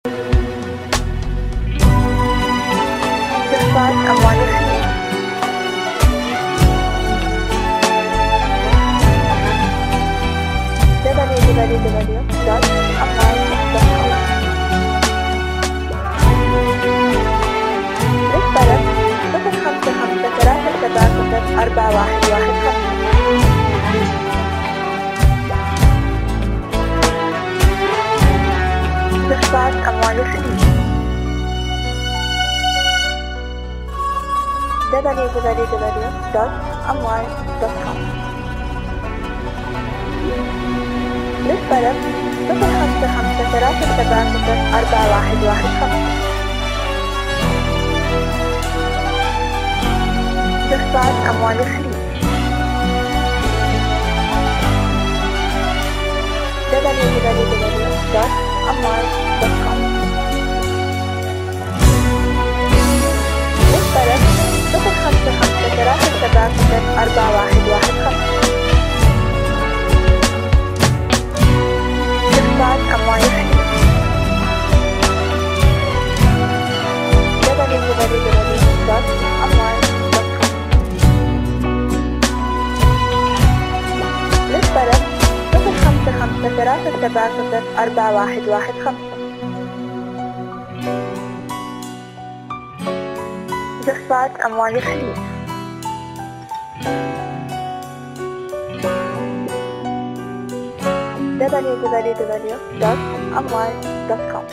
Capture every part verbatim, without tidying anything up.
استخراج أموال الخليج. دبليو دبليو دبليو دوت أموال دوت كوم. للطلب صفر خمسة خمسة ثلاثة سبعة صفر أربعة واحد واحد خمسة. استخراج أموال الخليج. دبليو دبليو دبليو دوت أموال دوت كوم. للطلب صفر خمسة خمسة ثلاثة سبعة صفر أربعة واحد واحد خمسة. استخراج أموال الخليج. دبليو دبليو دبليو دوت أموال دوت كوم. للطلب صفر خمسة خمسة ثلاثة سبعة صفر أربعة واحد واحد خمسة. استخراج أموال الخليج. دبليو دبليو دبليو دوت أموال دوت كوم. للطلب صفر خمسة خمسة ثلاثة سبعة صفر أربعة واحد واحد خمسة. استخراج أموال الخليج. دبليو دبليو دبليو دوت أموال دوت كوم.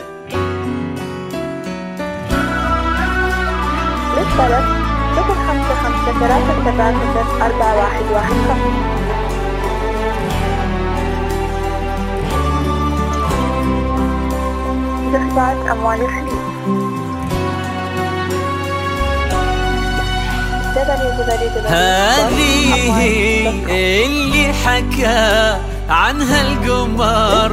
للطلب صفر خمسة خمسة ثلاثة سبعة صفر أربعة واحد واحد خمسة. استخراج أموال الخليج. هذه اللي حكى عنها القمر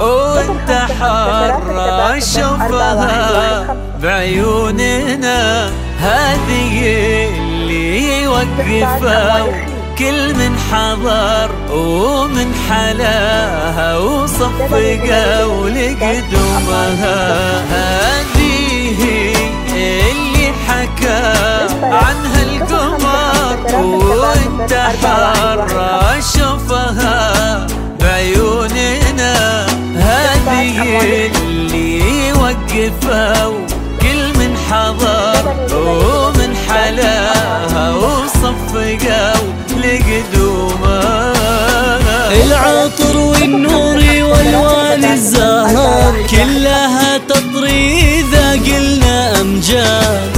وانتحر شوفها بعيوننا. هذه اللي وقفوا كل من حضر ومن حلاها وصفقوا لقدومها. هذه اللي حكى عنها القمر وانتحر شوفها بعيوننا. هذه اللي وقفوا كل من حضر ومن حلاها وصفقوا لقدومها. العطر والنور والوان الزهر كلها تطري إذا قلنا أمجاد.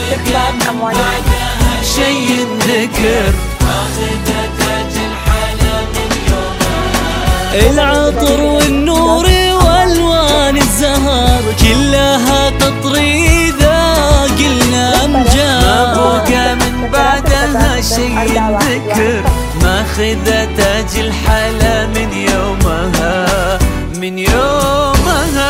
شي الذكر العطر والنور والوان الزهر كلها تطري إذا قلنا أمجاد. ما بقى من بعدها شي الذكر ماخذ تاج الحلا من يومها من يومها.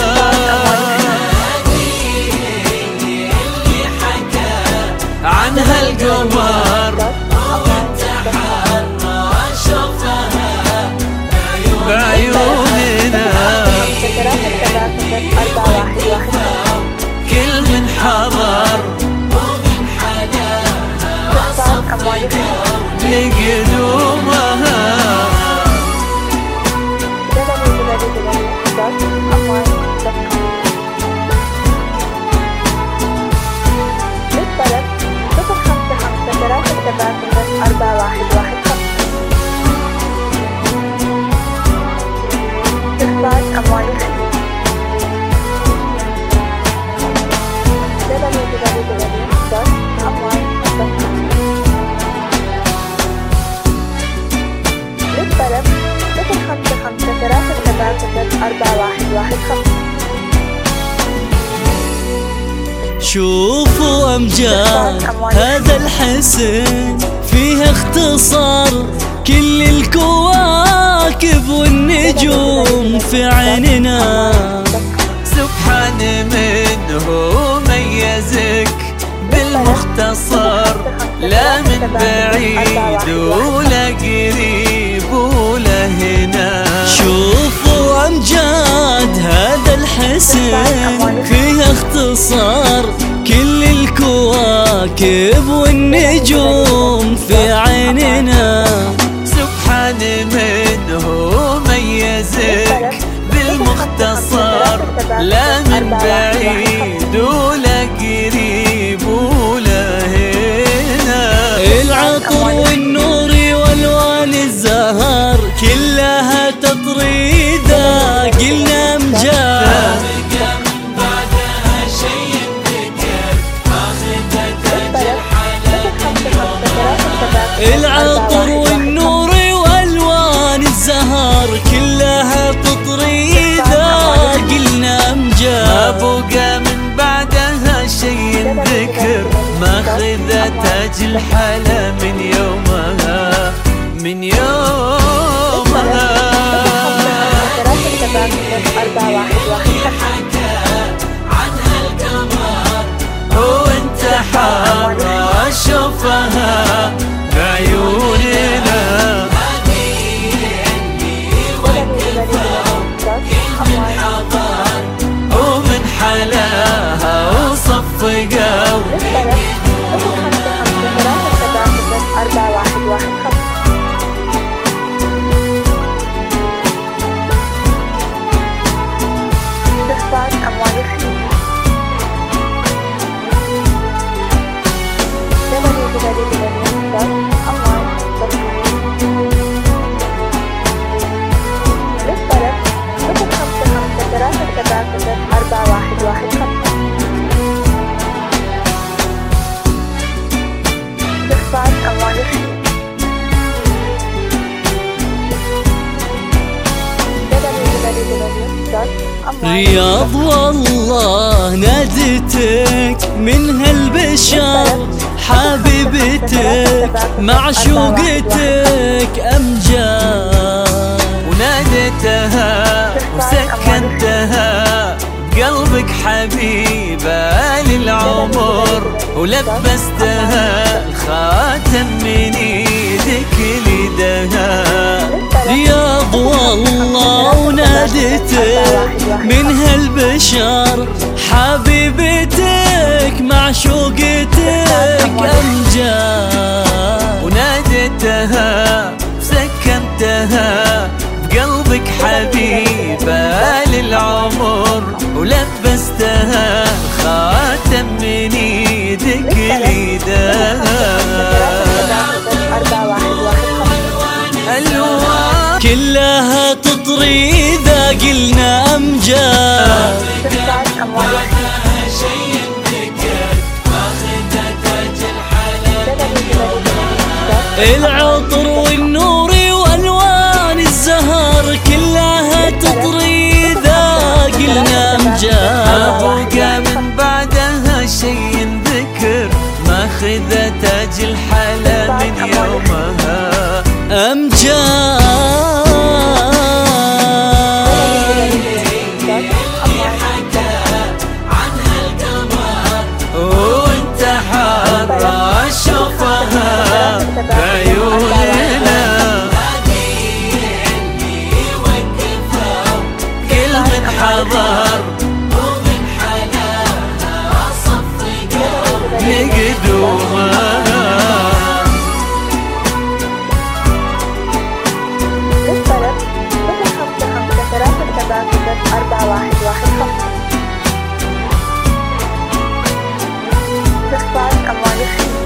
عنها القمر وانتحر شوفها بعيوننا. كل من حضر ومن حلاها صفقوا لقدومها. للطلب صفر خمسة خمسة ثلاثة سبعة صفر أربعة واحد واحد خمسة. استخراج أموال الخليج. دبليو دبليو دبليو دوت أموال دوت كوم. للطلب صفر خمسة خمسة ثلاثة سبعة صفر أربعة واحد واحد خمسة. شوفوا أمجاد هذا الحسن فيه اختصار كل الكواكب والنجوم في عيننا. سبحان من هو ميزك بالمختصر لا من بعيد ولا قريب ولا هنا. شوفوا أمجاد هذا الحسن الحسن فيها اختصار كل الكواكب والنجوم في عيننا. سبحان من هو ميزك بالمختصر، لا من بعيد ولا قريب ولا هنا. العطر والنور والوان الزهر كلها تطريده قلنا امجاد. العطر والنور والوان الزهر كلها تطريده قلنا امجاد. ما بقى من بعدها شيء ذكر، ماخذة تاج الحلا من يومها من يومها. وانت حارة شوفها بعيوننا. ومن حلاها وصفقة رياض والله ناديتك من هالبشر، حبيبتك معشوقتك أمجاد. وناديتها وسكنتها بقلبك حبيبة للعمر، ولبستها الخاتم من ايدك ليدها. رياض والله وناديتك من هالبشر، حبيبتك معشوقتك أمجاد. وناديتها وسكنتها بقلبك حبيبة للعمر، ولبستها الخاتم من ايدك ليدها. كلها تطريده قلنا امجاد. العطر والنور والوان الزهر كلها تطريده قلنا امجاد. ما بقى من بعدها شيء ذكر، ماخذة تاج الحلا من يومها امجاد. وانت حارة شوفها بعيوننا. كل من حضر ومن حلاها صفقة لقدومها. أربعة واحد واحد خمسة. استخفاف أموال الخير.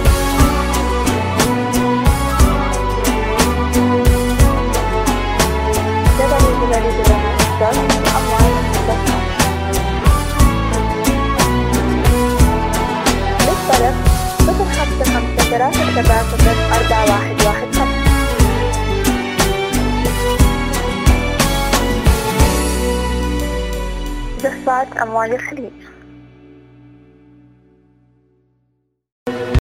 جبل جبل جبل استخفاف أموال الخير. للطلب صفر خمسة خمسة ثلاثة سبعة صفر أربعة واحد واحد خمسة. استخفاف أموال الخليج.